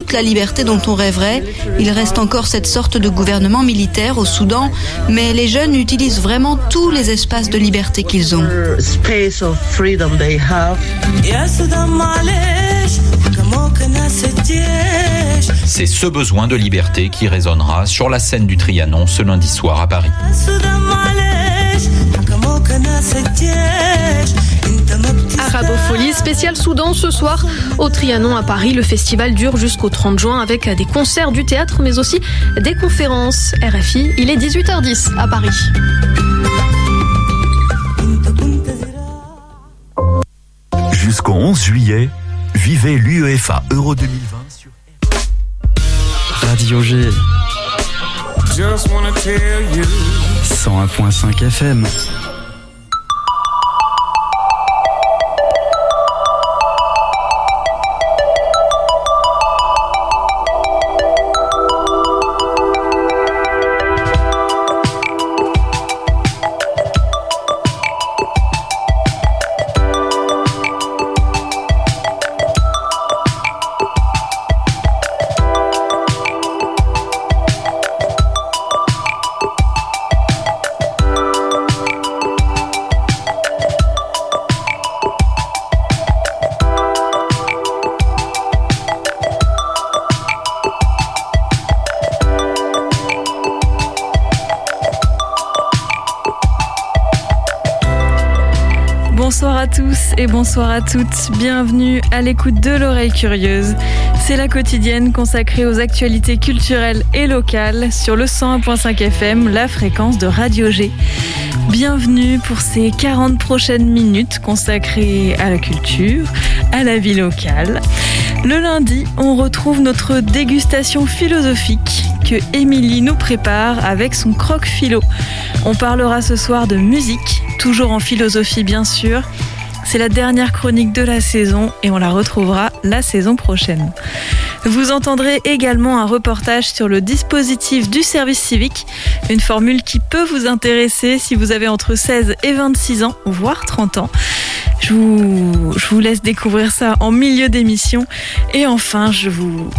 toute la liberté dont on rêverait. Il reste encore cette sorte de gouvernement militaire au Soudan, mais les jeunes utilisent vraiment tous les espaces de liberté qu'ils ont. C'est ce besoin de liberté qui résonnera sur la scène du Trianon ce lundi soir à Paris. Arabofolie spéciale Soudan ce soir au Trianon à Paris. Le festival dure jusqu'au 30 juin avec des concerts, du théâtre mais aussi des conférences. RFI, il est 18h10 à Paris. Jusqu'au 11 juillet, vivez l'UEFA Euro 2020 sur Radio G 101.5 FM. Bonsoir à tous et bonsoir à toutes. Bienvenue à l'écoute de l'oreille curieuse. C'est la quotidienne consacrée aux actualités culturelles et locales sur le 101.5 FM, la fréquence de Radio G. Bienvenue pour ces 40 prochaines minutes consacrées à la culture, à la vie locale. Le lundi, on retrouve notre dégustation philosophique que Émilie nous prépare avec son croque-philo. On parlera ce soir de musique, toujours en philosophie bien sûr. C'est la dernière chronique de la saison et on la retrouvera la saison prochaine. Vous entendrez également un reportage sur le dispositif du service civique, une formule qui peut vous intéresser si vous avez entre 16 et 26 ans, voire 30 ans. Je vous laisse découvrir ça en milieu d'émission. Et enfin, je vous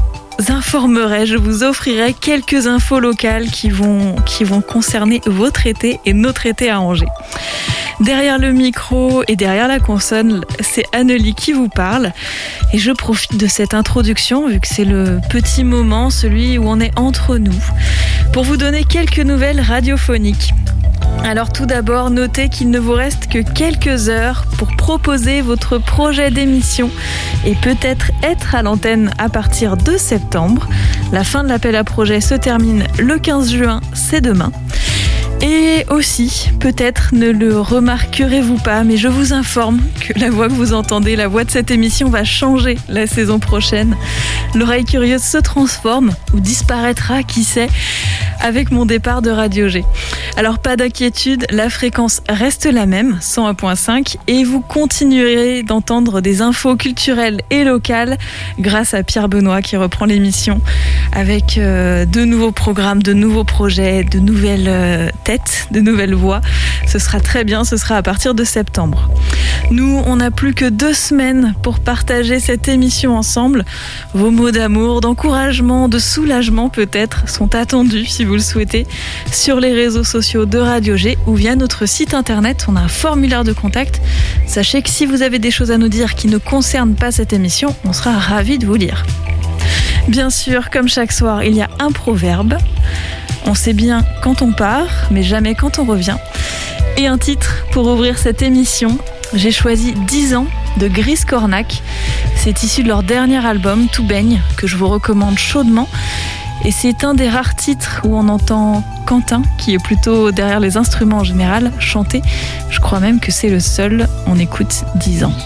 offrirai quelques infos locales qui vont concerner votre été et notre été à Angers. Derrière le micro et derrière la console, c'est Annelie qui vous parle. Et je profite de cette introduction, vu que c'est le petit moment, celui où on est entre nous, pour vous donner quelques nouvelles radiophoniques. Alors tout d'abord, notez qu'il ne vous reste que quelques heures pour proposer votre projet d'émission et peut-être être à l'antenne à partir de septembre. La fin de l'appel à projet se termine le 15 juin, c'est demain. Et aussi, peut-être ne le remarquerez-vous pas, mais je vous informe que la voix que vous entendez, la voix de cette émission va changer la saison prochaine. L'oreille curieuse se transforme ou disparaîtra, qui sait, avec mon départ de Radio G. Alors pas d'inquiétude, la fréquence reste la même, 101.5, et vous continuerez d'entendre des infos culturelles et locales grâce à Pierre Benoît qui reprend l'émission avec de nouveaux programmes, de nouveaux projets, de nouvelles têtes, de nouvelles voix. Ce sera très bien, ce sera à partir de septembre. Nous, on n'a plus que 2 semaines pour partager cette émission ensemble. Vos mots d'amour, d'encouragement, de soulagement peut-être sont attendus, si vous le souhaitez, sur les réseaux sociaux de Radio G ou via notre site internet. On a un formulaire de contact. Sachez que si vous avez des choses à nous dire qui ne concernent pas cette émission, on sera ravis de vous lire. Bien sûr, comme chaque soir, il y a un proverbe. On sait bien quand on part, mais jamais quand on revient. Et un titre pour ouvrir cette émission. J'ai choisi 10 ans de Gris Cornac. C'est issu de leur dernier album, Tout baigne, que je vous recommande chaudement. Et c'est un des rares titres où on entend Quentin, qui est plutôt derrière les instruments en général, chanter. Je crois même que c'est le seul. On écoute 10 ans.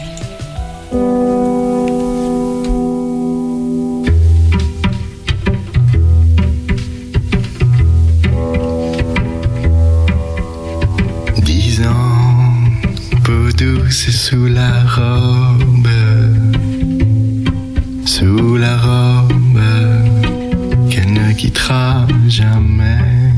C'est sous la robe, qu'elle ne quittera jamais.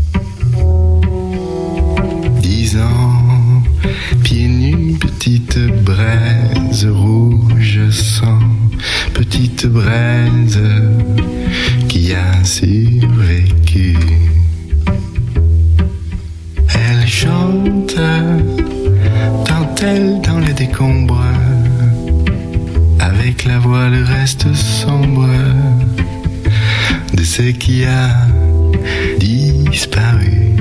10 ans, pieds nus, petite braise rouge sang, petite braise qui a survécu. Elle chante dentelle dans les décombres, avec la voix le reste sombre de ce qui a disparu.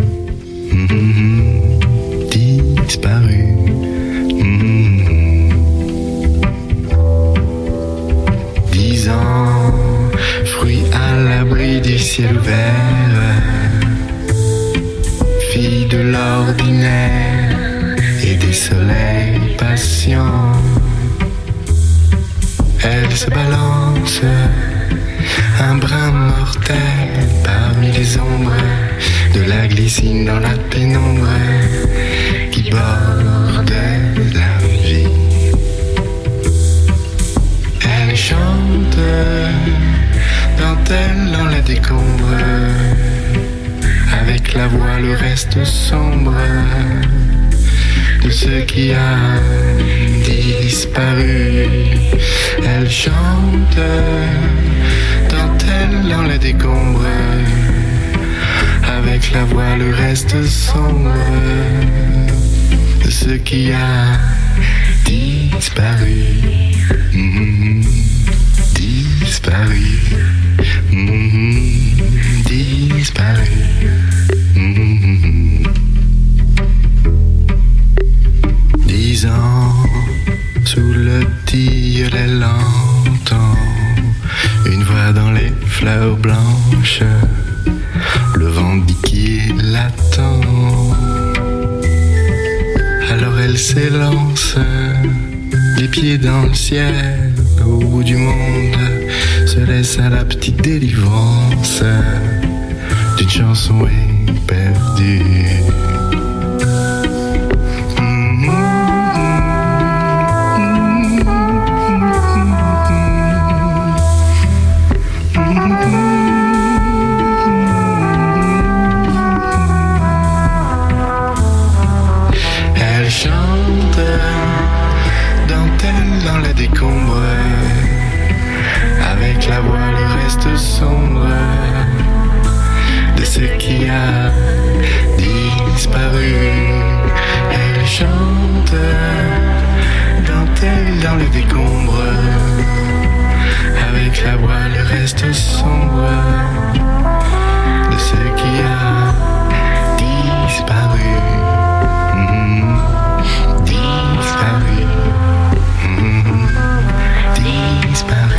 Disparu. 10 ans, fruits à l'abri du ciel ouvert, fille de l'ordinaire et des soleils patients. Elle se balance, un brin mortel parmi les ombres, de la glycine dans la pénombre qui borde la vie. Elle chante dentelle dans la décombre, avec la voix le reste sombre de ce qui a disparu. Elle chante dentelle dans la décombre, avec la voix le reste sombre de ce qui a disparu. Disparu. Disparu. 10 ans sous le tilleul, elle entend une voix dans les fleurs blanches. Le vent dit qu'il l'attend. Alors elle s'élance, les pieds dans le ciel, au bout du monde, se laisse à la petite délivrance d'une chanson éperdue. La voix le reste sombre de ce qui a disparu. Elle chante dentelle dans les décombres, avec la voix le reste sombre de ce qui a disparu. Disparu. Disparu.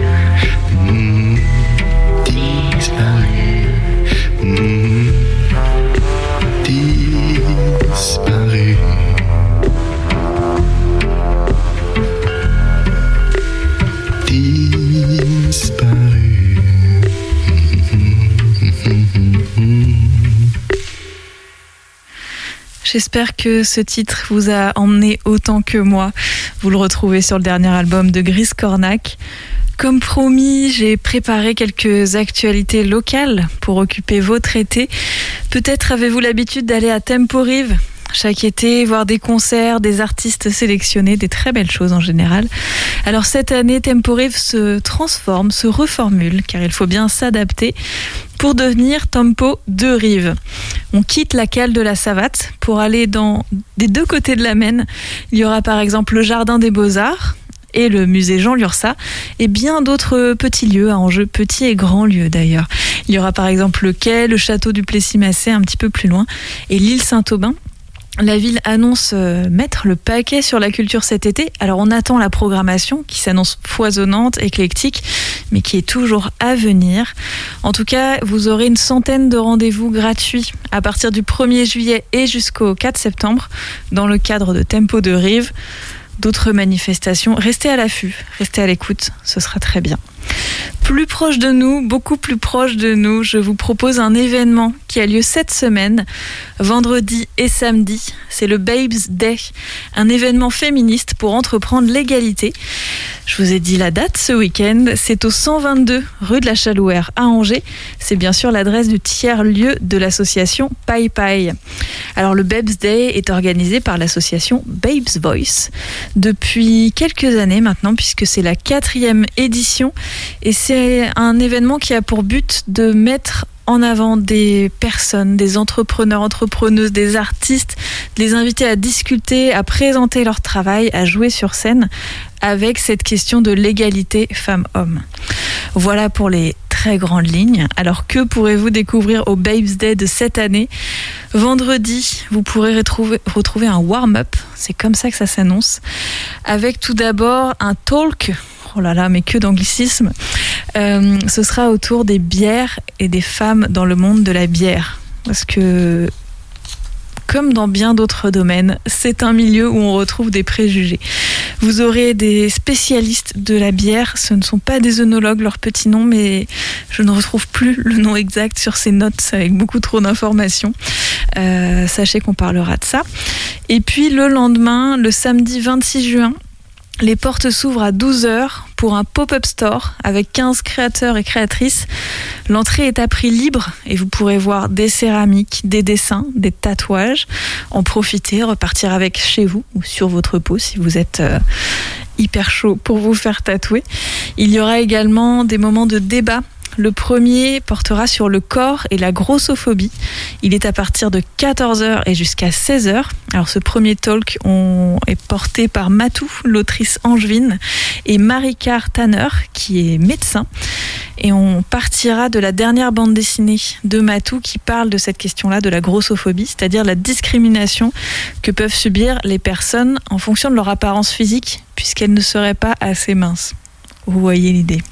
Disparu. Disparu. J'espère que ce titre vous a emmené autant que moi. Vous le retrouvez sur le dernier album de Gris Cornac. Comme promis, j'ai préparé quelques actualités locales pour occuper votre été. Peut-être avez-vous l'habitude d'aller à Temporive chaque été, voir des concerts, des artistes sélectionnés, des très belles choses en général. Alors cette année, Temporive se transforme, se reformule, car il faut bien s'adapter pour devenir Tempo de Rive. On quitte la cale de la Savatte pour aller des deux côtés de la Maine. Il y aura par exemple le Jardin des Beaux-Arts et le musée Jean Lurçat, et bien d'autres petits lieux à enjeu, petits et grands lieux d'ailleurs. Il y aura par exemple le quai, le château du Plessis-Massé un petit peu plus loin, et l'île Saint-Aubin. La ville annonce mettre le paquet sur la culture cet été. Alors on attend la programmation qui s'annonce foisonnante, éclectique, mais qui est toujours à venir. En tout cas, vous aurez une centaine de rendez-vous gratuits à partir du 1er juillet et jusqu'au 4 septembre dans le cadre de Tempo de Rive. D'autres manifestations, restez à l'affût, restez à l'écoute, ce sera très bien. Plus proche de nous, beaucoup plus proche de nous, je vous propose un événement qui a lieu cette semaine, vendredi et samedi. C'est le Babes Day, un événement féministe pour entreprendre l'égalité. Je vous ai dit la date ce week-end, c'est au 122 rue de la Chalouère à Angers. C'est bien sûr l'adresse du tiers-lieu de l'association Pai Pai. Alors le Babes Day est organisé par l'association Babes Voice depuis quelques années maintenant, puisque c'est la 4e édition et c'est un événement qui a pour but de mettre en avant des personnes, des entrepreneurs, entrepreneuses, des artistes, de les inviter à discuter, à présenter leur travail, à jouer sur scène avec cette question de l'égalité femmes-hommes. Voilà pour les très grandes lignes. Alors que pourrez-vous découvrir au Babes Day de cette année ? Vendredi, vous pourrez retrouver un warm-up, c'est comme ça que ça s'annonce, avec tout d'abord un talk. Oh là là, mais que d'anglicisme. Ce sera autour des bières et des femmes dans le monde de la bière. Parce que, comme dans bien d'autres domaines, c'est un milieu où on retrouve des préjugés. Vous aurez des spécialistes de la bière. Ce ne sont pas des œnologues, leur petit nom, mais je ne retrouve plus le nom exact sur ces notes avec beaucoup trop d'informations. Sachez qu'on parlera de ça. Et puis le lendemain, le samedi 26 juin, les portes s'ouvrent à 12h pour un pop-up store avec 15 créateurs et créatrices. L'entrée est à prix libre et vous pourrez voir des céramiques, des dessins, des tatouages. En profiter, repartir avec chez vous ou sur votre peau si vous êtes hyper chaud pour vous faire tatouer. Il y aura également des moments de débat. Le premier portera sur le corps et la grossophobie. Il est à partir de 14h et jusqu'à 16h. Alors ce premier talk est porté par Matou, l'autrice angevine, et Marika Tanner, qui est médecin. Et on partira de la dernière bande dessinée de Matou qui parle de cette question-là, de la grossophobie, c'est-à-dire la discrimination que peuvent subir les personnes en fonction de leur apparence physique, puisqu'elles ne seraient pas assez minces. Vous voyez l'idée.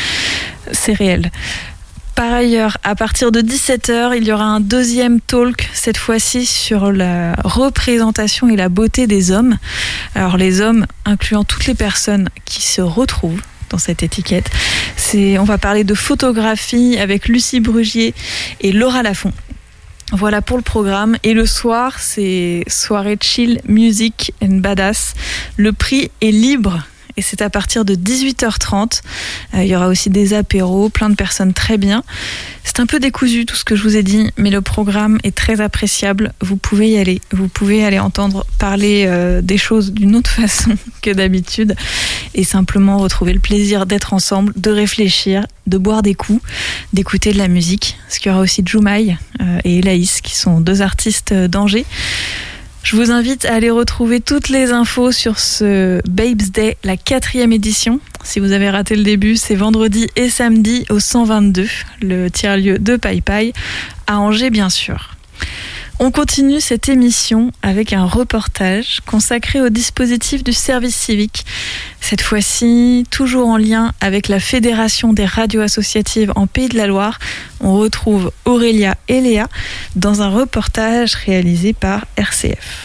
C'est réel. Par ailleurs, à partir de 17h, il y aura un deuxième talk, cette fois-ci sur la représentation et la beauté des hommes. Alors les hommes, incluant toutes les personnes qui se retrouvent dans cette étiquette. On va parler de photographie avec Lucie Brugier et Laura Lafont. Voilà pour le programme. Et le soir, c'est soirée chill, music and badass. Le prix est libre. Et c'est à partir de 18h30. Il y aura aussi des apéros, plein de personnes très bien. C'est un peu décousu tout ce que je vous ai dit, mais le programme est très appréciable. Vous pouvez y aller. Vous pouvez aller entendre parler des choses d'une autre façon que d'habitude et simplement retrouver le plaisir d'être ensemble, de réfléchir, de boire des coups, d'écouter de la musique. Parce qu'il y aura aussi Joumaï et Elaïs qui sont 2 artistes d'Angers. Je vous invite à aller retrouver toutes les infos sur ce Babes Day, la 4e édition. Si vous avez raté le début, c'est vendredi et samedi au 122, le tiers-lieu de Pai Pai, à Angers bien sûr. On continue cette émission avec un reportage consacré au dispositif du service civique. Cette fois-ci, toujours en lien avec la Fédération des radios associatives en Pays de la Loire, on retrouve Aurélia et Léa dans un reportage réalisé par RCF.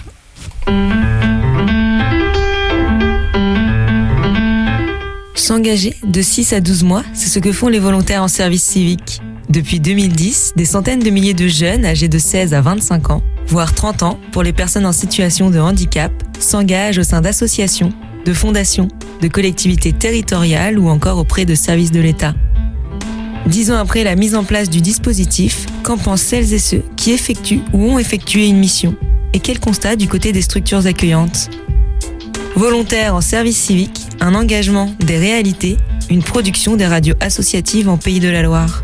S'engager de 6 à 12 mois, c'est ce que font les volontaires en service civique. Depuis 2010, des centaines de milliers de jeunes âgés de 16 à 25 ans, voire 30 ans pour les personnes en situation de handicap, s'engagent au sein d'associations, de fondations, de collectivités territoriales ou encore auprès de services de l'État. 10 ans après la mise en place du dispositif, qu'en pensent celles et ceux qui effectuent ou ont effectué une mission ? Et quel constat du côté des structures accueillantes ? Volontaires en service civique, un engagement, des réalités, une production des radios associatives en Pays de la Loire.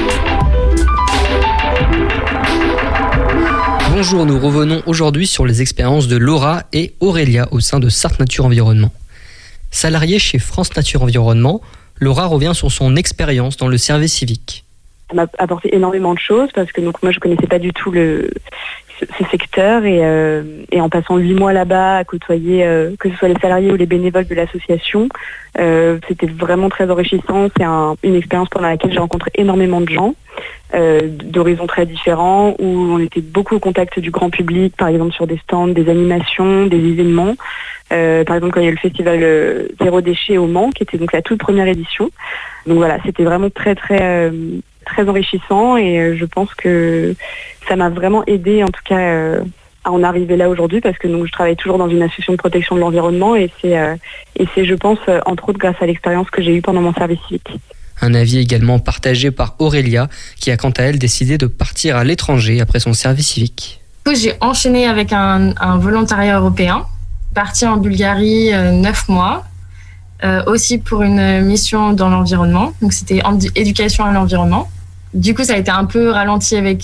Bonjour, nous revenons aujourd'hui sur les expériences de Laura et Aurélia au sein de Sarthe Nature Environnement. Salariée chez France Nature Environnement, Laura revient sur son expérience dans le service civique. Ça m'a apporté énormément de choses parce que donc moi je connaissais pas du tout ce secteur et en passant 8 mois là-bas à côtoyer que ce soit les salariés ou les bénévoles de l'association, c'était vraiment très enrichissant. C'est une expérience pendant laquelle j'ai rencontré énormément de gens. d'horizons très différents, où on était beaucoup au contact du grand public, par exemple sur des stands, des animations, des événements. Par exemple, quand il y a eu le festival Zéro Déchet au Mans, qui était donc la toute première édition. Donc voilà, c'était vraiment très très très enrichissant, et je pense que ça m'a vraiment aidé en tout cas à en arriver là aujourd'hui, parce que donc je travaille toujours dans une association de protection de l'environnement, et c'est je pense entre autres grâce à l'expérience que j'ai eue pendant mon service civique. Un avis également partagé par Aurélia, qui a quant à elle décidé de partir à l'étranger après son service civique. Du coup, j'ai enchaîné avec un volontariat européen, parti en Bulgarie 9 mois, aussi pour une mission dans l'environnement, donc c'était éducation à l'environnement. Du coup, ça a été un peu ralenti avec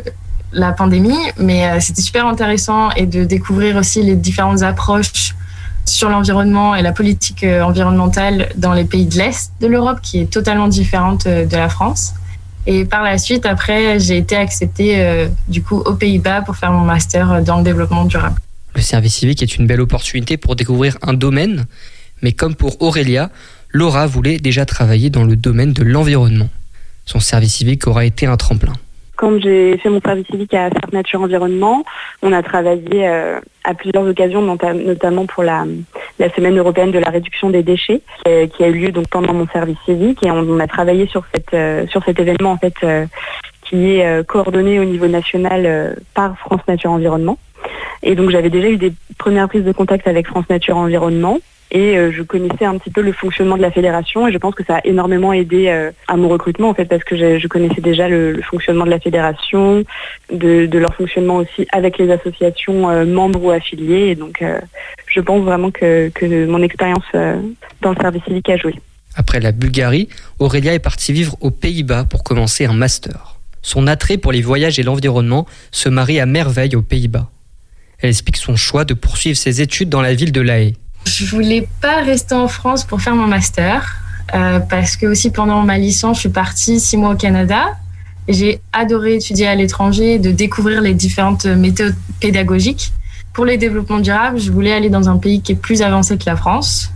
la pandémie, mais c'était super intéressant, et de découvrir aussi les différentes approches sur l'environnement et la politique environnementale dans les pays de l'Est de l'Europe, qui est totalement différente de la France. Et par la suite, après, j'ai été acceptée du coup aux Pays-Bas pour faire mon master dans le développement durable. Le service civique est une belle opportunité pour découvrir un domaine, mais comme pour Aurélia, Laura voulait déjà travailler dans le domaine de l'environnement. Son service civique aura été un tremplin. Quand j'ai fait mon service civique à Sarthe Nature Environnement, on a travaillé à plusieurs occasions, notamment pour la Semaine européenne de la réduction des déchets, qui a eu lieu donc pendant mon service civique, et on a travaillé sur cet événement en fait, qui est coordonné au niveau national par France Nature Environnement. Et donc j'avais déjà eu des premières prises de contact avec France Nature Environnement, et je connaissais un petit peu le fonctionnement de la fédération, et je pense que ça a énormément aidé à mon recrutement en fait, parce que je connaissais déjà le fonctionnement de la fédération, de leur fonctionnement aussi avec les associations membres ou affiliées, et donc je pense vraiment que mon expérience dans le service civique a joué. Après la Bulgarie, Aurélia est partie vivre aux Pays-Bas pour commencer un master. Son attrait pour les voyages et l'environnement se marie à merveille aux Pays-Bas. Elle explique son choix de poursuivre ses études dans la ville de La Haye. Je voulais pas rester en France pour faire mon master, parce que aussi pendant ma licence, je suis partie 6 mois au Canada. Et j'ai adoré étudier à l'étranger, de découvrir les différentes méthodes pédagogiques. Pour les développements durables, je voulais aller dans un pays qui est plus avancé que la France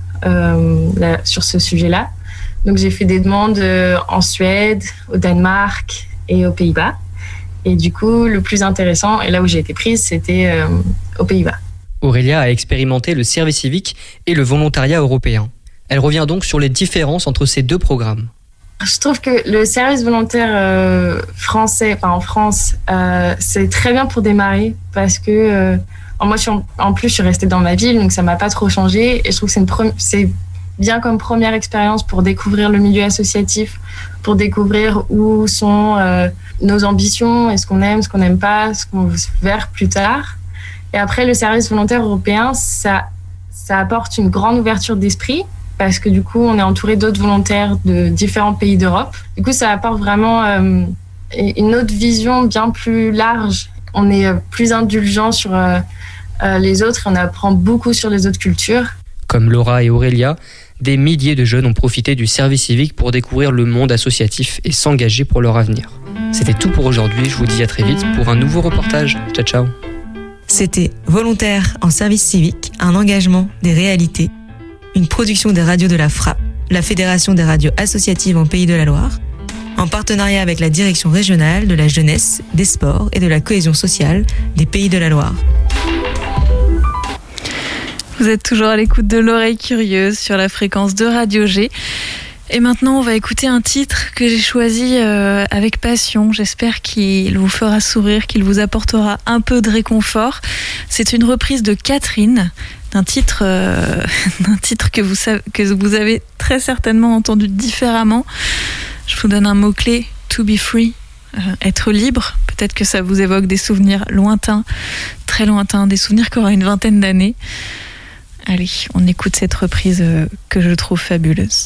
sur ce sujet-là. Donc j'ai fait des demandes en Suède, au Danemark et aux Pays-Bas. Et du coup, le plus intéressant, et là où j'ai été prise, c'était aux Pays-Bas. Aurélia a expérimenté le service civique et le volontariat européen. Elle revient donc sur les différences entre ces deux programmes. Je trouve que le service volontaire français, en France, c'est très bien pour démarrer, parce que moi, je suis restée dans ma ville, donc ça m'a pas trop changé. Et je trouve que c'est bien comme première expérience pour découvrir le milieu associatif, pour découvrir où sont nos ambitions, et ce qu'on aime, ce qu'on n'aime pas, ce qu'on veut faire plus tard. Et après, le service volontaire européen, ça apporte une grande ouverture d'esprit, parce que du coup, on est entouré d'autres volontaires de différents pays d'Europe. Du coup, ça apporte vraiment une autre vision bien plus large. On est plus indulgent sur les autres, et on apprend beaucoup sur les autres cultures. Comme Laura et Aurélia, des milliers de jeunes ont profité du service civique pour découvrir le monde associatif et s'engager pour leur avenir. C'était tout pour aujourd'hui, je vous dis à très vite pour un nouveau reportage. Ciao ciao. C'était Volontaires en service civique, un engagement, des réalités, une production des radios de la FRAP, la Fédération des radios associatives en Pays de la Loire, en partenariat avec la Direction régionale de la jeunesse, des sports et de la cohésion sociale des Pays de la Loire. Vous êtes toujours à l'écoute de l'oreille curieuse sur la fréquence de Radio G. Et maintenant, on va écouter un titre que j'ai choisi avec passion. J'espère qu'il vous fera sourire, qu'il vous apportera un peu de réconfort. C'est une reprise de Catherine, d'un titre que vous avez très certainement entendu différemment. Je vous donne un mot-clé, to be free, être libre. Peut-être que ça vous évoque des souvenirs lointains, très lointains, des souvenirs qui auraient une vingtaine d'années. Allez, on écoute cette reprise que je trouve fabuleuse.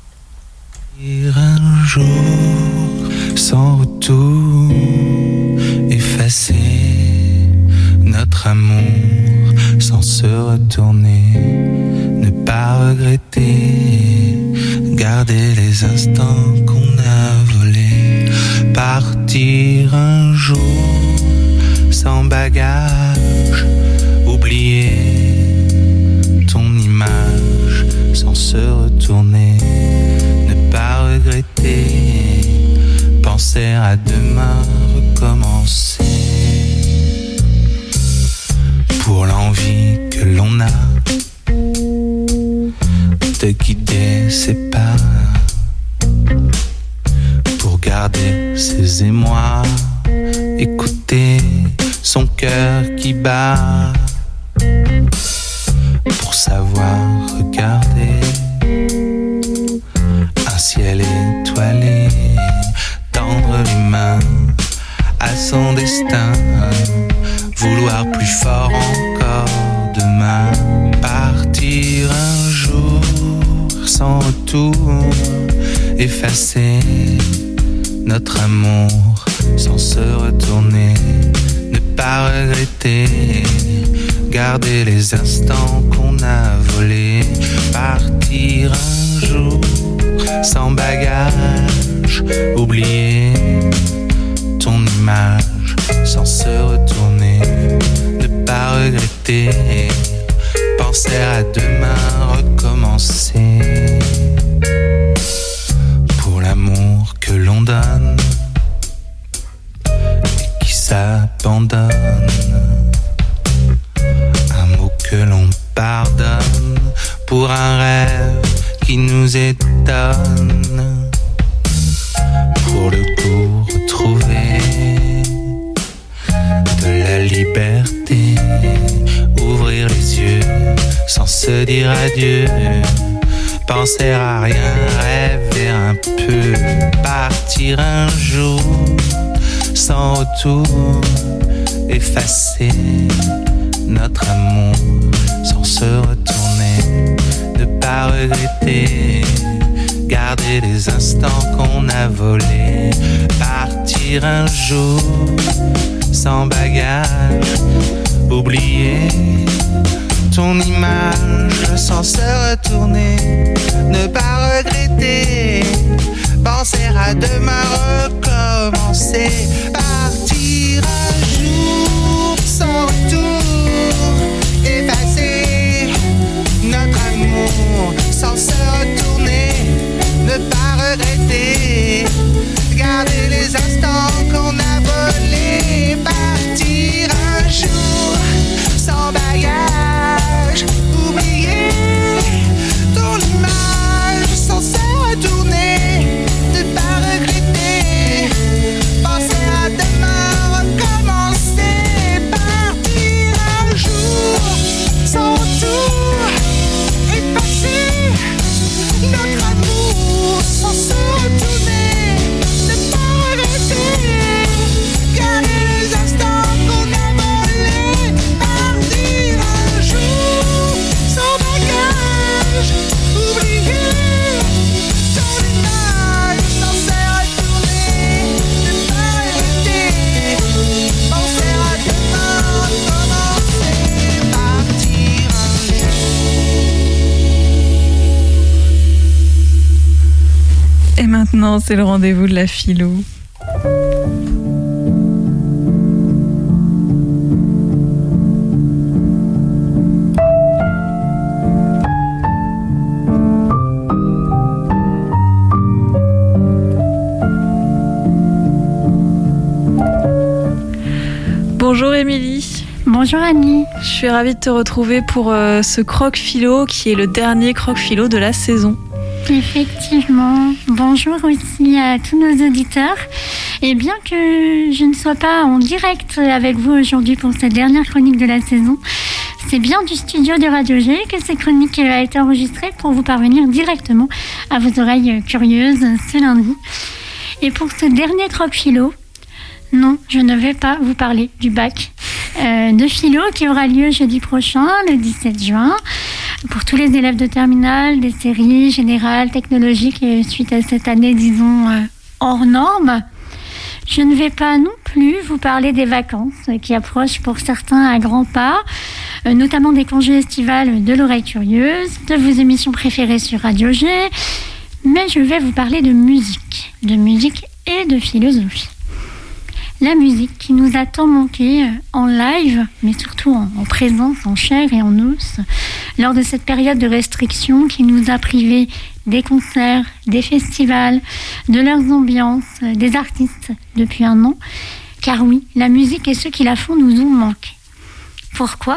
Un jour sans retour, effacer notre amour sans se retourner, ne pas regretter, garder les instants qu'on a volés, partir un jour sans bagage, oublier ton image sans se retourner, ne pas regretter, penser à demain recommencer. Pour l'envie que l'on a de guider ses pas, pour garder ses émois, écouter son cœur qui bat, pour savoir regarder un ciel étoilé, tendre les mains à son destin, vouloir plus fort encore demain, partir un jour sans retour, effacer notre amour sans se retourner, ne pas regretter, garder les instants qu'on a volés, partir un jour sans bagage, oublier ton image sans se retourner, ne pas regretter, penser à demain recommencer. Pour l'amour que l'on donne et qui s'abandonne, un mot que l'on pardonne, pour un rêve qui nous étonne, pour le coup retrouver de la liberté, ouvrir les yeux sans se dire adieu, penser à rien, rêver un peu, partir un jour sans retour, effacer notre amour sans se retourner, ne pas regretter, garder les instants qu'on a volés, partir un jour sans bagage, oublier ton image sans se retourner, ne pas regretter, penser à demain recommencer, partir un jour sans retour, effacer notre amour sans se retourner, ne pas regretter, garder les instants qu'on a volés, partir un jour sans bagage, oublier ton image sans se retourner, ne pas regretter, penser à demain recommencer, partir un jour sans retour, effacer notre amour sans se retourner, ne pas regretter, garder les instants qu'on a volés, partir un jour sans bagage, oublier ton image sans se retourner, ne pas regretter, penser à demain recommencer, partir un jour. Et maintenant, c'est le rendez-vous de la philo. Bonjour Émilie. Bonjour Annie. Je suis ravie de te retrouver pour ce croque-philo qui est le dernier croque-philo de la saison. Effectivement. Bonjour aussi à tous nos auditeurs. Et bien que je ne sois pas en direct avec vous aujourd'hui pour cette dernière chronique de la saison, c'est bien du studio de Radio G que cette chronique a été enregistrée pour vous parvenir directement à vos oreilles curieuses ce lundi. Et pour ce dernier croque-philo, non, je ne vais pas vous parler du bac de philo qui aura lieu jeudi prochain, le 17 juin, pour tous les élèves de terminale, des séries générales, technologiques, et suite à cette année, disons, hors norme. Je ne vais pas non plus vous parler des vacances qui approchent pour certains à grands pas, notamment des congés estivales de l'oreille curieuse, de vos émissions préférées sur Radio G, mais je vais vous parler de musique et de philosophie. La musique qui nous a tant manqué en live, mais surtout en présence, en chair et en os, lors de cette période de restriction qui nous a privés des concerts, des festivals, de leurs ambiances, des artistes depuis un an. Car oui, la musique et ceux qui la font nous ont manqué. Pourquoi ?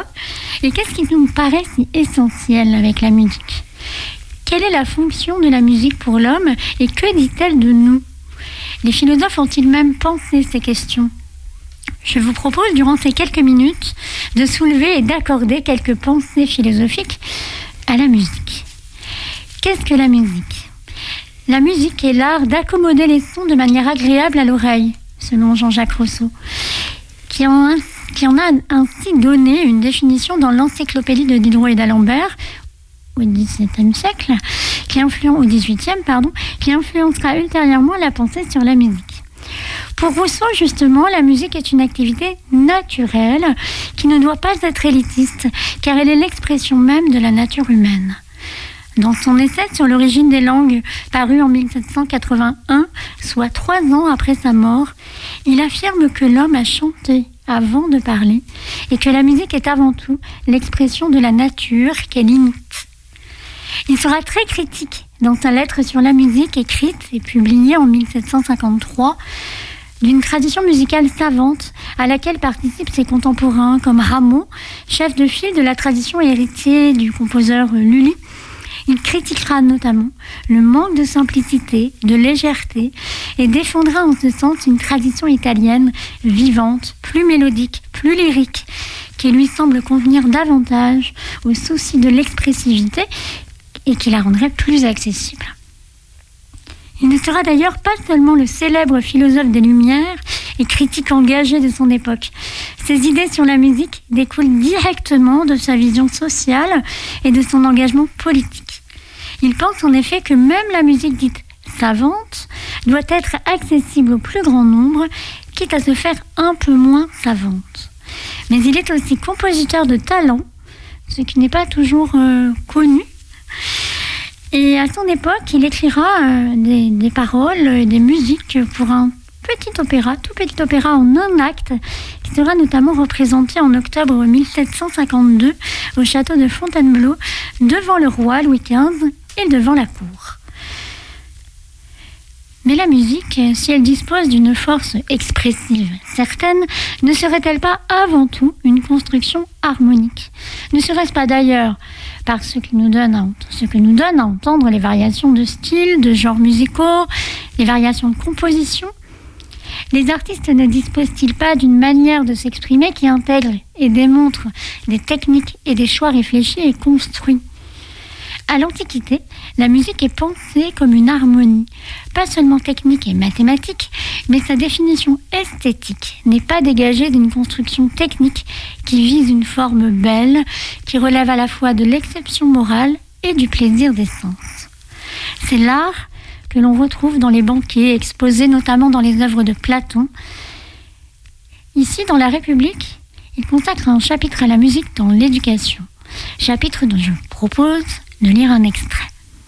Et qu'est-ce qui nous paraît si essentiel avec la musique ? Quelle est la fonction de la musique pour l'homme et que dit-elle de nous ? Les philosophes ont-ils même pensé ces questions ? Je vous propose durant ces quelques minutes de soulever et d'accorder quelques pensées philosophiques à la musique. Qu'est-ce que la musique ? La musique est l'art d'accommoder les sons de manière agréable à l'oreille, selon Jean-Jacques Rousseau, qui en a ainsi donné une définition dans l'encyclopédie de Diderot et d'Alembert au XVIIe siècle, au XVIIIe, qui influencera ultérieurement la pensée sur la musique. Pour Rousseau, justement, la musique est une activité naturelle qui ne doit pas être élitiste, car elle est l'expression même de la nature humaine. Dans son essai sur l'origine des langues, paru en 1781, soit 3 ans après sa mort, il affirme que l'homme a chanté avant de parler et que la musique est avant tout l'expression de la nature qu'elle imite. Il sera très critique dans sa lettre sur la musique écrite et publiée en 1753 d'une tradition musicale savante à laquelle participent ses contemporains comme Rameau, chef de file de la tradition et héritier du compositeur Lully. Il critiquera notamment le manque de simplicité, de légèreté et défendra en ce sens une tradition italienne vivante, plus mélodique, plus lyrique, qui lui semble convenir davantage au souci de l'expressivité et qui la rendrait plus accessible. Il ne sera d'ailleurs pas seulement le célèbre philosophe des Lumières et critique engagé de son époque. Ses idées sur la musique découlent directement de sa vision sociale et de son engagement politique. Il pense en effet que même la musique dite savante doit être accessible au plus grand nombre, quitte à se faire un peu moins savante. Mais il est aussi compositeur de talent, ce qui n'est pas toujours connu. Et à son époque, il écrira des paroles, des musiques pour un tout petit opéra en un acte, qui sera notamment représenté en octobre 1752 au château de Fontainebleau, devant le roi Louis XV et devant la cour. Mais la musique, si elle dispose d'une force expressive certaine, ne serait-elle pas avant tout une construction harmonique ? Ne serait-ce pas d'ailleurs par ce que nous donne à entendre les variations de style, de genres musicaux, les variations de composition ? Les artistes ne disposent-ils pas d'une manière de s'exprimer qui intègre et démontre des techniques et des choix réfléchis et construits ? À l'Antiquité, la musique est pensée comme une harmonie, pas seulement technique et mathématique, mais sa définition esthétique n'est pas dégagée d'une construction technique qui vise une forme belle, qui relève à la fois de l'exception morale et du plaisir des sens. C'est l'art que l'on retrouve dans les banquets, exposés notamment dans les œuvres de Platon. Ici, dans La République, il consacre un chapitre à la musique dans l'éducation, chapitre dont je vous propose de lire un extrait.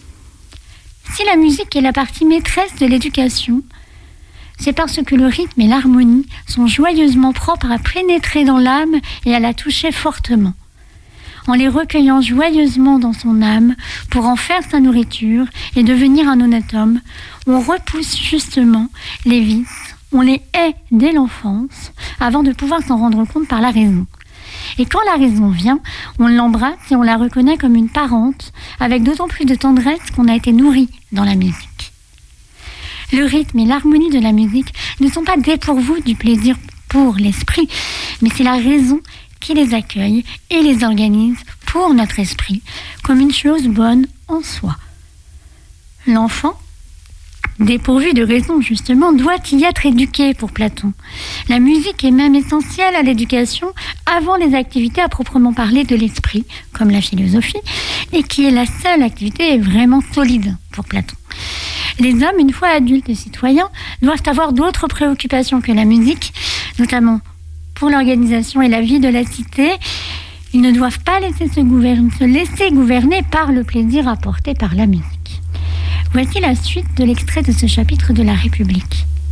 Si la musique est la partie maîtresse de l'éducation, c'est parce que le rythme et l'harmonie sont joyeusement propres à pénétrer dans l'âme et à la toucher fortement. En les recueillant joyeusement dans son âme pour en faire sa nourriture et devenir un honnête homme, on repousse justement les vices, on les hait dès l'enfance avant de pouvoir s'en rendre compte par la raison. Et quand la raison vient, on l'embrasse et on la reconnaît comme une parente, avec d'autant plus de tendresse qu'on a été nourri dans la musique. Le rythme et l'harmonie de la musique ne sont pas dépourvus du plaisir pour l'esprit, mais c'est la raison qui les accueille et les organise pour notre esprit, comme une chose bonne en soi. L'enfant, dépourvu de raison justement, doit y être éduqué pour Platon. La musique est même essentielle à l'éducation avant les activités à proprement parler de l'esprit, comme la philosophie, et qui est la seule activité vraiment solide pour Platon. Les hommes, une fois adultes et citoyens, doivent avoir d'autres préoccupations que la musique, notamment pour l'organisation et la vie de la cité. Ils ne doivent pas se laisser gouverner par le plaisir apporté par la musique. Voici la suite de l'extrait de ce chapitre de La République.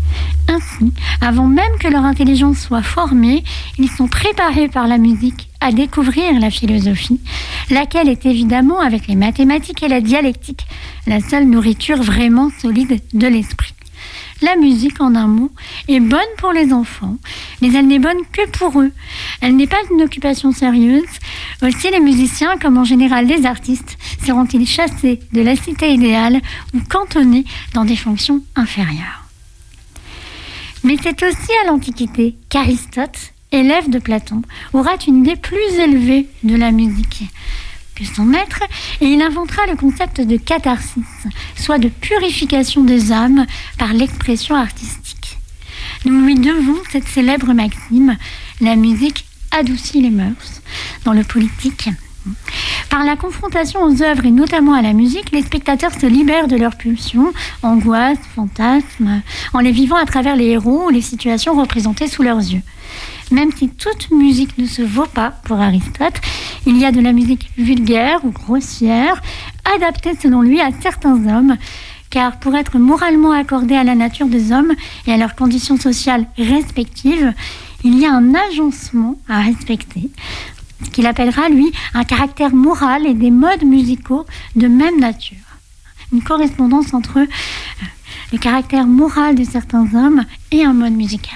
Ainsi, avant même que leur intelligence soit formée, ils sont préparés par la musique à découvrir la philosophie, laquelle est évidemment, avec les mathématiques et la dialectique, la seule nourriture vraiment solide de l'esprit. La musique, en un mot, est bonne pour les enfants, mais elle n'est bonne que pour eux. Elle n'est pas une occupation sérieuse. Aussi, les musiciens, comme en général les artistes, seront-ils chassés de la cité idéale ou cantonnés dans des fonctions inférieures. Mais c'est aussi à l'Antiquité qu'Aristote, élève de Platon, aura une idée plus élevée de la musique que son maître, et il inventera le concept de catharsis, soit de purification des âmes par l'expression artistique. Nous lui devons cette célèbre maxime: la musique adoucit les mœurs. Dans le politique, par la confrontation aux œuvres et notamment à la musique, les spectateurs se libèrent de leurs pulsions, angoisses, fantasmes, en les vivant à travers les héros ou les situations représentées sous leurs yeux. Même si toute musique ne se vaut pas pour Aristote, il y a de la musique vulgaire ou grossière, adaptée selon lui à certains hommes, car pour être moralement accordée à la nature des hommes et à leurs conditions sociales respectives, il y a un agencement à respecter, ce qu'il appellera, lui, un caractère moral et des modes musicaux de même nature. Une correspondance entre le caractère moral de certains hommes et un mode musical.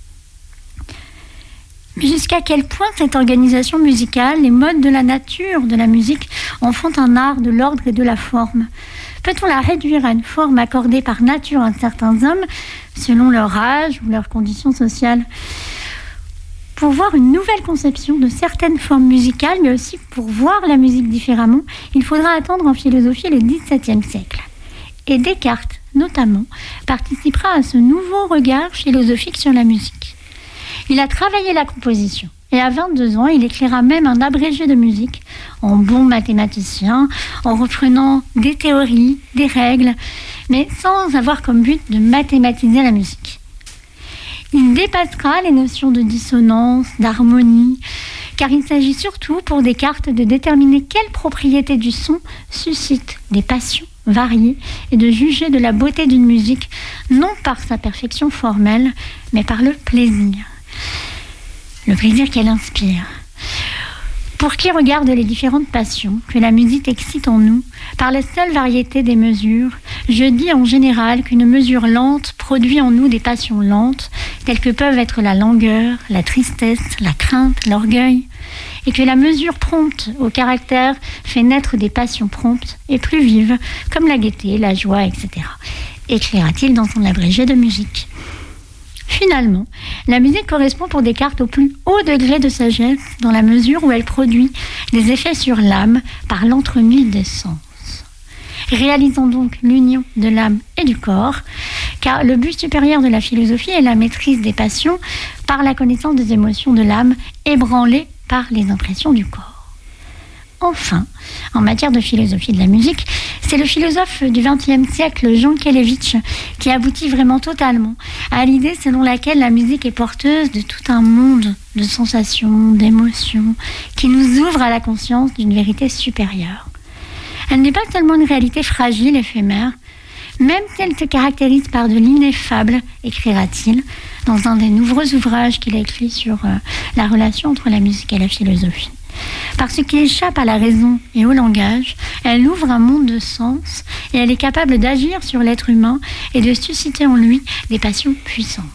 Mais jusqu'à quel point cette organisation musicale, les modes de la nature de la musique, en font un art de l'ordre et de la forme? Peut-on la réduire à une forme accordée par nature à certains hommes, selon leur âge ou leurs conditions sociales? Pour voir une nouvelle conception de certaines formes musicales, mais aussi pour voir la musique différemment, il faudra attendre en philosophie le XVIIe siècle. Et Descartes, notamment, participera à ce nouveau regard philosophique sur la musique. Il a travaillé la composition et à 22 ans, il écrira même un abrégé de musique en bon mathématicien, en reprenant des théories, des règles, mais sans avoir comme but de mathématiser la musique. Il dépassera les notions de dissonance, d'harmonie, car il s'agit surtout pour Descartes de déterminer quelles propriétés du son suscitent des passions variées et de juger de la beauté d'une musique non par sa perfection formelle, mais par le plaisir qu'elle inspire. Pour qui regarde les différentes passions que la musique excite en nous, par la seule variété des mesures, je dis en général qu'une mesure lente produit en nous des passions lentes, telles que peuvent être la langueur, la tristesse, la crainte, l'orgueil, et que la mesure prompte au caractère fait naître des passions promptes et plus vives, comme la gaieté, la joie, etc., écrira-t-il dans son abrégé de musique. Finalement, la musique correspond pour Descartes au plus haut degré de sagesse dans la mesure où elle produit des effets sur l'âme par l'entremise des sens. Réalisons donc l'union de l'âme et du corps, car le but supérieur de la philosophie est la maîtrise des passions par la connaissance des émotions de l'âme ébranlées par les impressions du corps. Enfin, en matière de philosophie de la musique, c'est le philosophe du XXe siècle, Jean Kelevitch, qui aboutit vraiment totalement à l'idée selon laquelle la musique est porteuse de tout un monde de sensations, d'émotions, qui nous ouvre à la conscience d'une vérité supérieure. Elle n'est pas seulement une réalité fragile, éphémère, même si elle se caractérise par de l'ineffable, écrira-t-il, dans un des nombreux ouvrages qu'il a écrit sur la relation entre la musique et la philosophie. Parce qu'elle échappe à la raison et au langage, elle ouvre un monde de sens et elle est capable d'agir sur l'être humain et de susciter en lui des passions puissantes.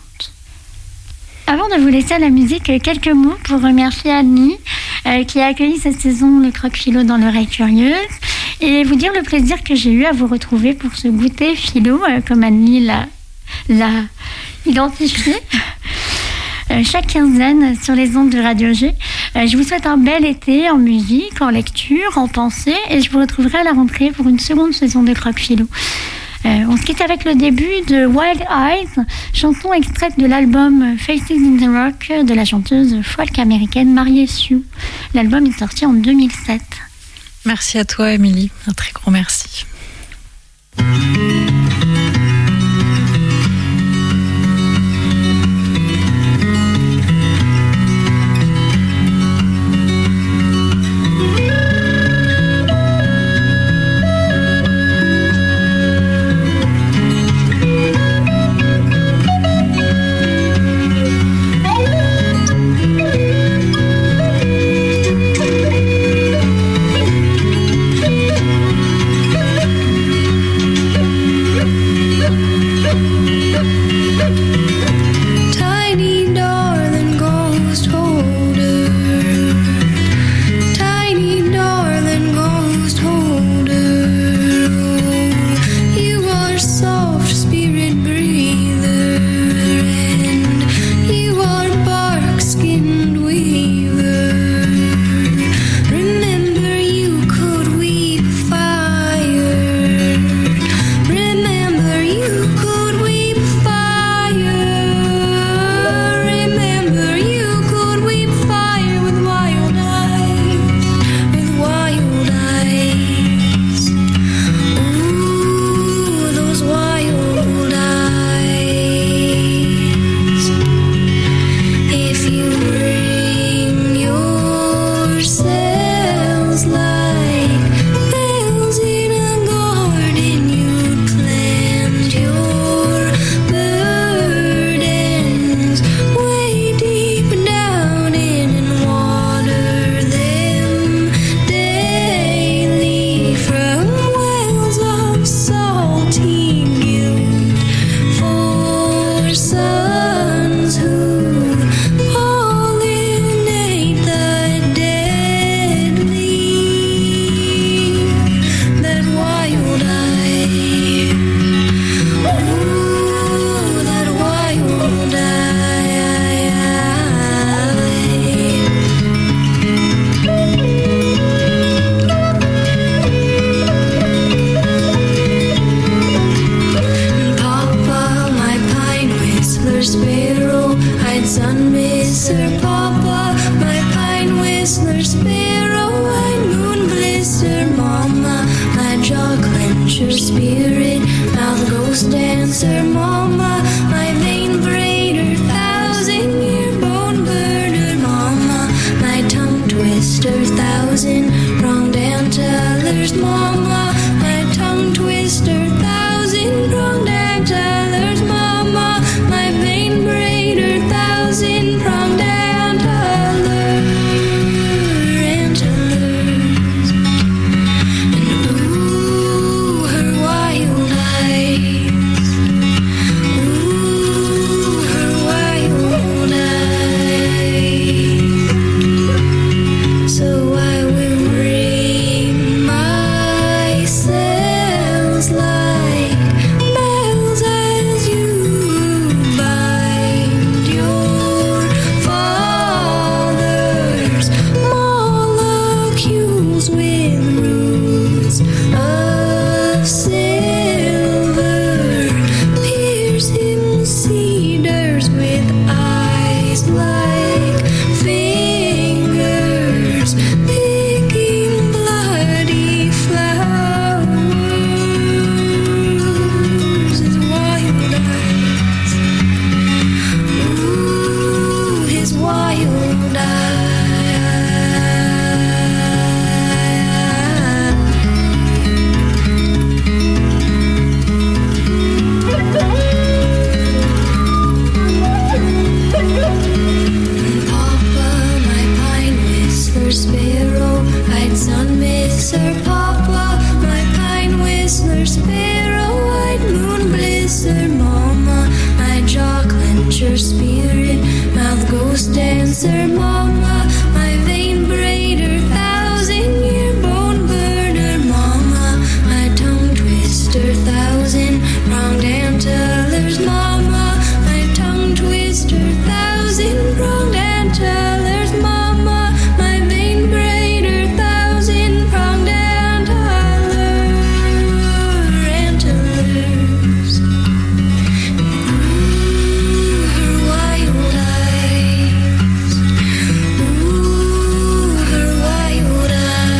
Avant de vous laisser à la musique, quelques mots pour remercier Annie qui a accueilli cette saison le croque-philo dans l'oreille curieuse et vous dire le plaisir que j'ai eu à vous retrouver pour ce goûter philo comme Annie l'a identifié. Chaque quinzaine sur les ondes de Radio G. Je vous souhaite un bel été en musique, en lecture, en pensée et je vous retrouverai à la rentrée pour une seconde saison de Croque Philo. On se quitte avec le début de Wild Eyes, chanson extraite de l'album Faces in the Rock de la chanteuse folk américaine Mariée Sue. L'album est sorti en 2007. Merci à toi, Émilie. Un très grand merci. Tiny darling ghost holder, tiny darling ghost holder, you are soft spirit breather, and you are bark skinned weaver. Remember you could weep fire, remember you could weep fire, remember you could weep fire with wild eyes, with wild eyes. Ooh, those wild eyes. If you bring yourselves like bells in a garden, you'd plant your burdens way deep down in and water them daily from wells of salty guilt for sons who pollinate the dead leaf. That wild eye, ooh, that wild Papa, my pine whistler sparrow, I'd sun miss her. Papa, my pine whistler sparrow, I'd moon bliss her. Mama, my jaw clencher spirit, mouth ghost dancer. Mama, my vein braider, thousand year bone burner. Mama, my tongue twister, thousand wrong antlers. Mama, my tongue twister, thousand wrong antlers. Mama, my vein braider, thousand pronged antlers. And ooh, her wild eyes. Ooh, her wild eyes. So I will bring myself like bells as you bind your father's molecules with roots of silver, pierce him cedars with eyes like fingers, picking bloody flowers. His wild eyes, ooh, his wild eyes. Papa, my pine whistler sparrow, I'd sun miss her. Papa, my pine whistler sparrow, I'd moon bliss her. Mama, my jaw clencher spirit, mouth ghost dancer. Mama, my vein braider, thousand year bone burner. Mama, my tongue twister, thousand wronged antlers. Mama, my tongue twister, thousand wronged antlers. Mama, my vein braider, thousand pronged antlers. Ooh, her wild eyes. Ooh, her wild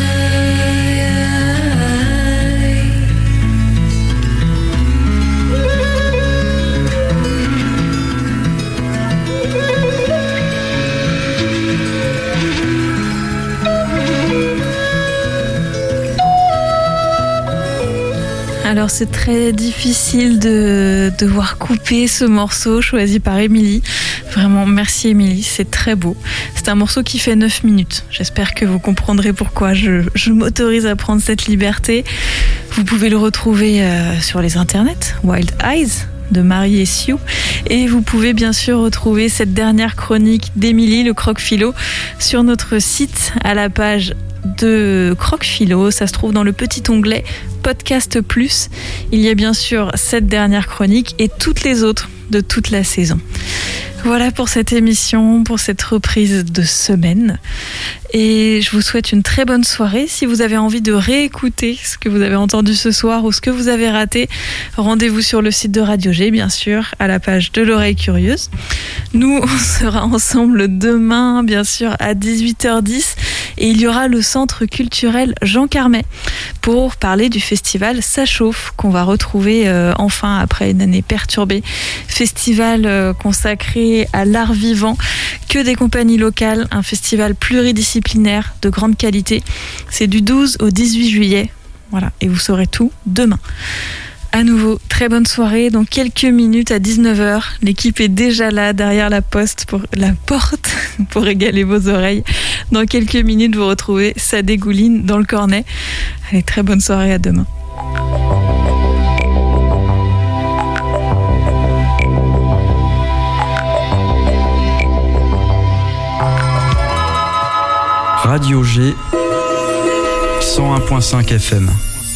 Alors c'est très difficile de devoir couper ce morceau choisi par Émilie. Vraiment, merci Émilie, c'est très beau. C'est un morceau qui fait 9 minutes. J'espère que vous comprendrez pourquoi je m'autorise à prendre cette liberté. Vous pouvez le retrouver sur les internets, Wild Eyes, de Marie et Sioux. Et vous pouvez bien sûr retrouver cette dernière chronique d'Émilie, le croque-philo, sur notre site à la page de Croque-Philo. Ça se trouve dans le petit onglet Podcast Plus. Il y a bien sûr cette dernière chronique et toutes les autres de toute la saison. Voilà pour cette émission, pour cette reprise de semaine. Et je vous souhaite une très bonne soirée. Si vous avez envie de réécouter ce que vous avez entendu ce soir ou ce que vous avez raté, rendez-vous sur le site de Radio G, bien sûr, à la page de l'oreille curieuse. Nous, on sera ensemble demain, bien sûr, à 18h10. Et il y aura le centre culturel Jean Carmet pour parler du festival Ça chauffe, qu'on va retrouver enfin après une année perturbée. Festival consacré à l'art vivant, que des compagnies locales, un festival pluridisciplinaire de grande qualité. C'est du 12 au 18 juillet. Voilà, et vous saurez tout demain. À nouveau, très bonne soirée. Dans quelques minutes à 19h, l'équipe est déjà là derrière la porte pour régaler vos oreilles. Dans quelques minutes, vous retrouvez Ça dégouline dans le cornet. Allez, très bonne soirée, à demain. Radio G 101.5 FM.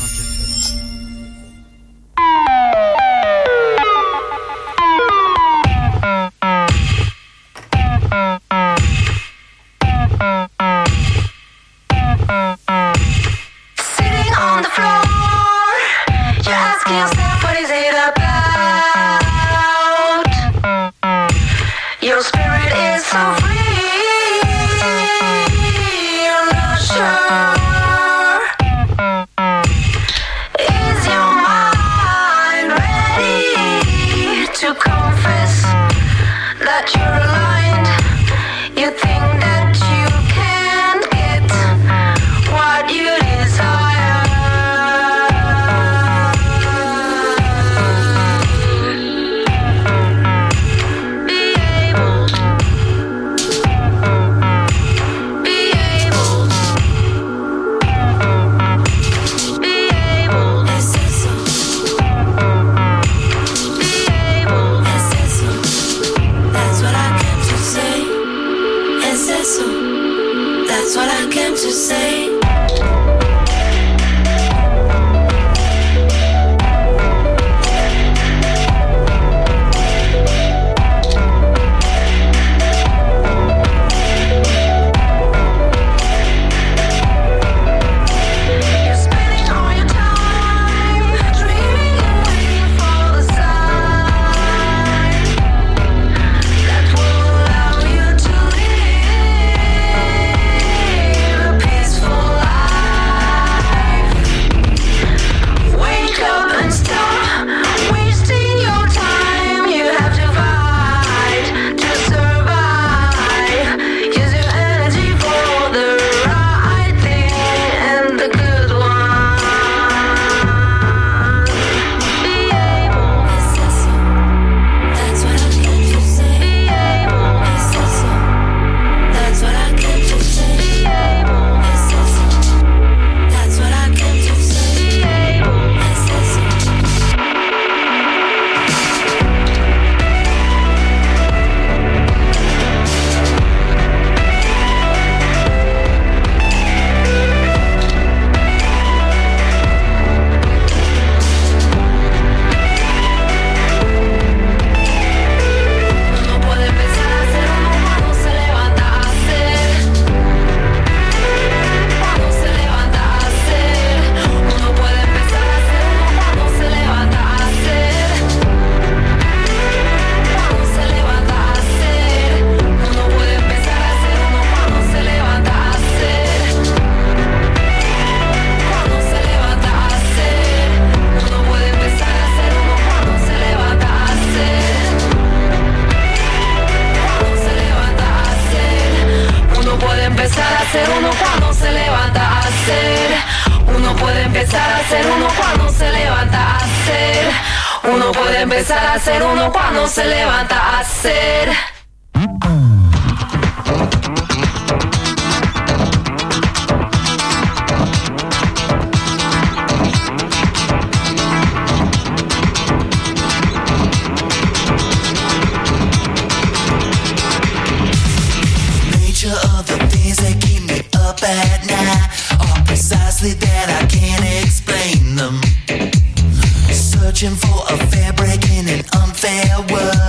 Uno puede empezar a ser uno cuando se levanta a ser.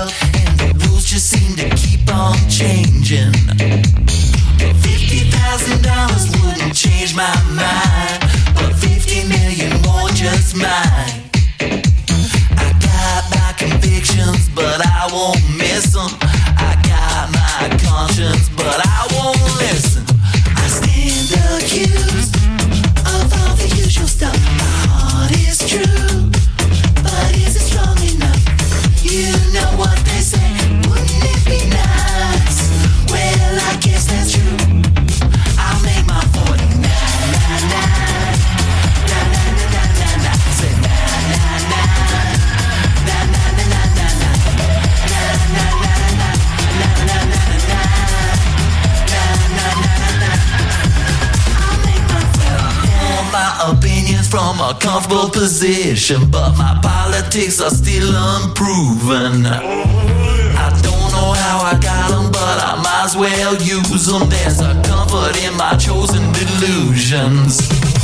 world, and the rules just seem to keep on changing. $50,000 wouldn't change my mind, but 50 million more just mine. I got my convictions, but I won't miss them. I got my conscience, but I won't listen. I stand accused of all the usual stuff. My heart is true, but is it strong enough? You know what they say, wouldn't it be nice? Well, I guess that's true. I'll make my 49, nah, nah, nah, nah, nah, nah, nah, nah. Say nah, nah, nah, nah, nah, nah, nah, nah, nah, nah, nah, nah, nah, nah, nah, nah, nah. My opinions from a comfortable position, but my politics are still unproven. I don't know how I got them, but I might as well use them. There's a comfort in my chosen delusions.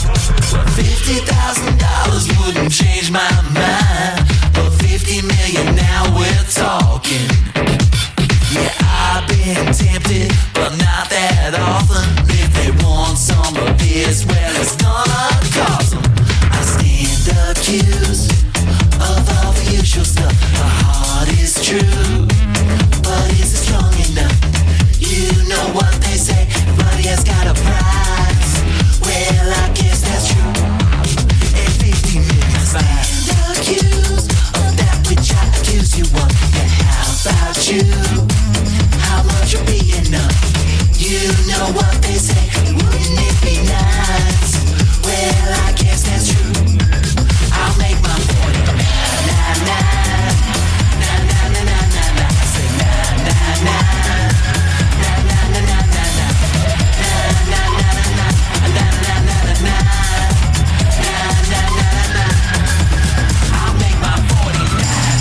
$50,000 wouldn't change my mind, but 50 million now we're talking. Yeah, I've been tempted, but not that often. If they want some of this, well, it's gonna cost them. I stand accused of all the usual stuff. My heart is true, but is it strong enough? You know what they say, money has got a price. Well, I guess that's true. And 50 million stand accused of that which I accuse you of. And how about you? How much will be enough? You know what they say, wouldn't it be nice? Well, I guess that's true. I'll make my 40. Nah, nah, nah. Nah, nah, nah, nah, nah, nah. Say nah, nah, nah. Nah, nah, nah, nah, nah, nah. Nah, nah, nah, nah, nah. Nah, nah, nah, nah, nah. Nah, nah, nah, nah, nah. I'll make my 49.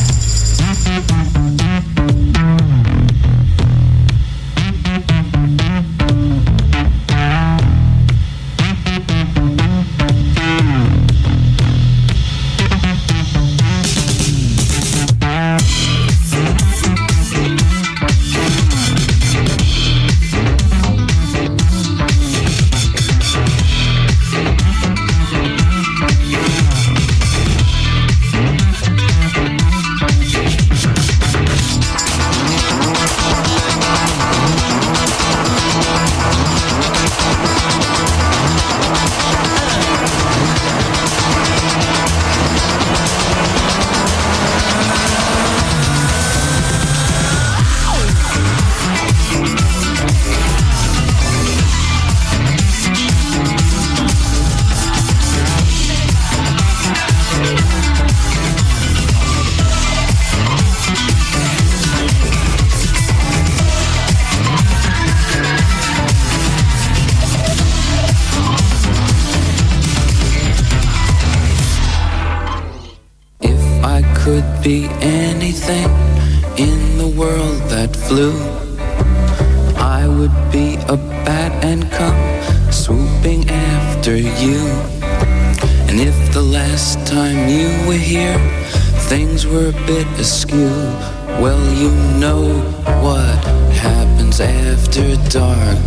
Be anything in the world that flew, I would be a bat and come swooping after you. And if the last time you were here things were a bit askew, well, you know what happens after dark,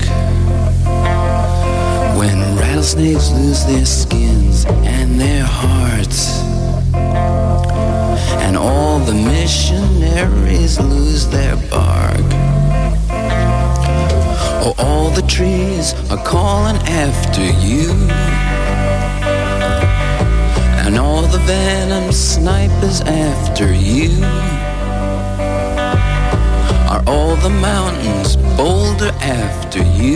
when rattlesnakes lose their skins and their hearts, and all the missionaries lose their bark. Oh, all the trees are calling after you, and all the venom snipers after you. Are all the mountains bolder after you?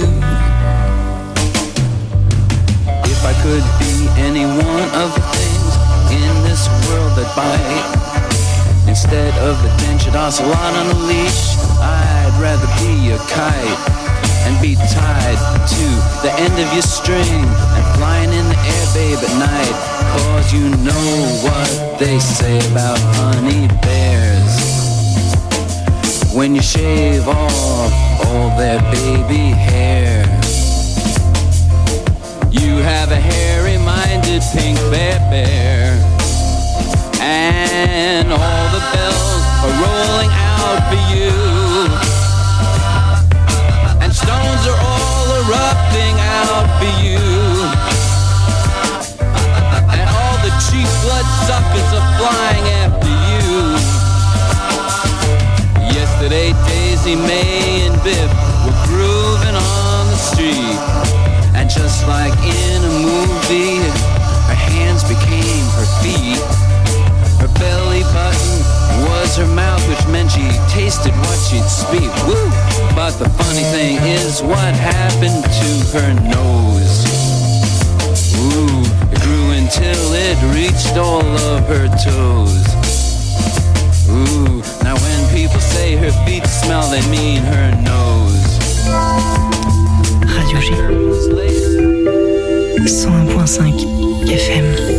If I could be any one of the things in this world that bite, instead of a dentured ocelot on a leash, I'd rather be a kite and be tied to the end of your string and flying in the air, babe, at night. Cause you know what they say about honey bears. When you shave off all their baby hair, you have a hairy-minded pink bear. and all the bells are rolling out for you. And stones are all erupting out for you. And all the cheap bloodsuckers are flying after you. Yesterday, Daisy, May, and Biff were grooving on the street. And just like in a movie, her hands became her feet. Her belly button was her mouth, which meant she tasted what she'd speak. Woo! But the funny thing is, what happened to her nose? Ooh, it grew until it reached all of her toes. Ooh, now when people say her feet smell, they mean her nose. Radio G 101.5 FM.